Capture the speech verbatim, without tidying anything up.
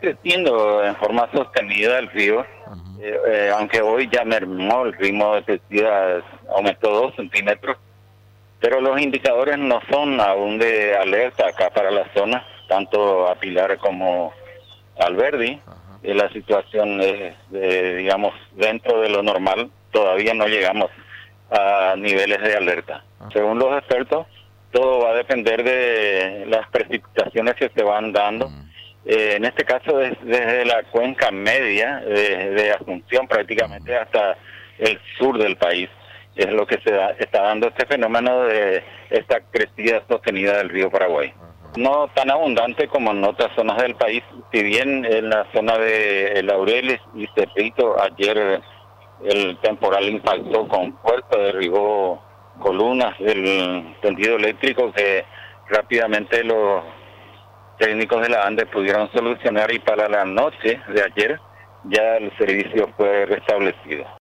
creciendo en forma sostenida el río, Ujú. eh, eh, aunque hoy ya mermó, el ritmo de crecida aumentó dos centímetros, pero los indicadores no son aún de alerta acá para la zona, tanto a Pilar como Alberdi. Ajá. Eh, la situación es, de, digamos, dentro de lo normal, todavía no llegamos a niveles de alerta. Ah. Según los expertos, todo va a depender de las precipitaciones que se van dando. Mm. Eh, en este caso, es desde la cuenca media de, de Asunción prácticamente Mm. hasta el sur del país. Es lo que se da, está dando este fenómeno de esta crecida sostenida del río Paraguay. Ajá. No tan abundante como en otras zonas del país, si bien en la zona de Laureles y Cepito ayer el temporal impactó con fuerza, derribó columnas del tendido eléctrico que rápidamente los técnicos de la ANDE pudieron solucionar, y para la noche de ayer ya el servicio fue restablecido.